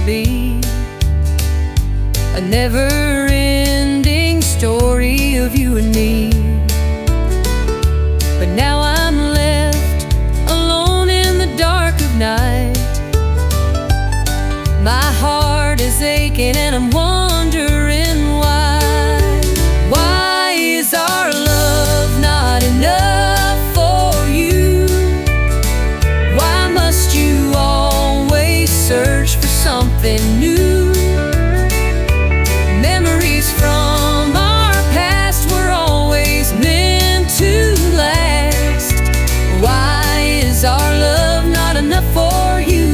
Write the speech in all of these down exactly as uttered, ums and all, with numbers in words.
be a never-ending story of you and me. But now I'm left alone in the dark of night. My heart is aching and I'm wondering why. Why is our love not enough for you? Why must you always search for something new? Memories from our past were always meant to last. Why is our love not enough for you?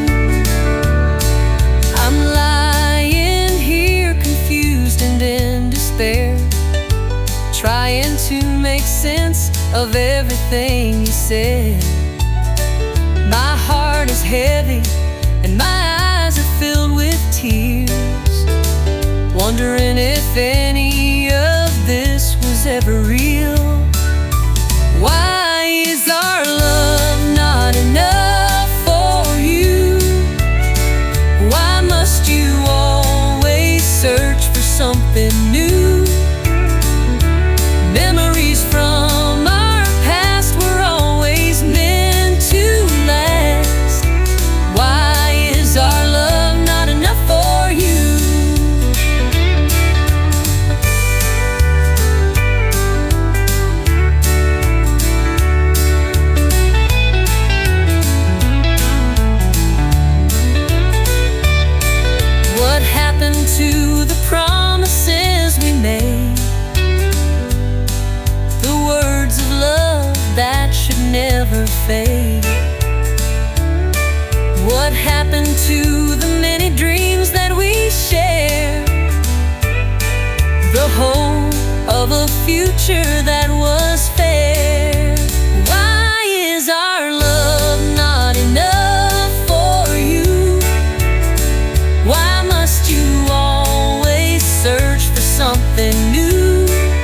I'm lying here confused and in despair, trying to make sense of everything you said. My heart is heavy and my eyes are filled with tears, wondering if any of this was ever real. Why is our love not enough for you? Why must you always search for something new? Memories from our past were always meant to last. Why is our love not enough for you? What happened to the promises we made? The words of love that should never fade. What happened to the many dreams that we shared? The hope of a future that was fair. Why is our love not enough for you? Why must you always search for something new?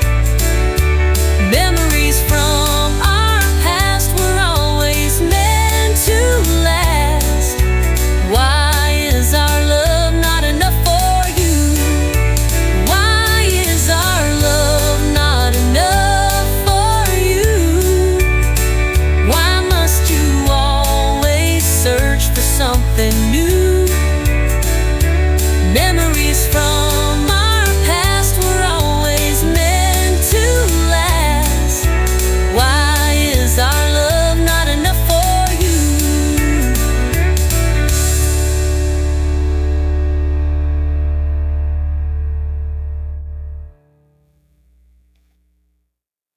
Memories from our past were always meant to last. Why is our love not enough for you? Why is our love not enough for you? Why must you always search for something new? Memories from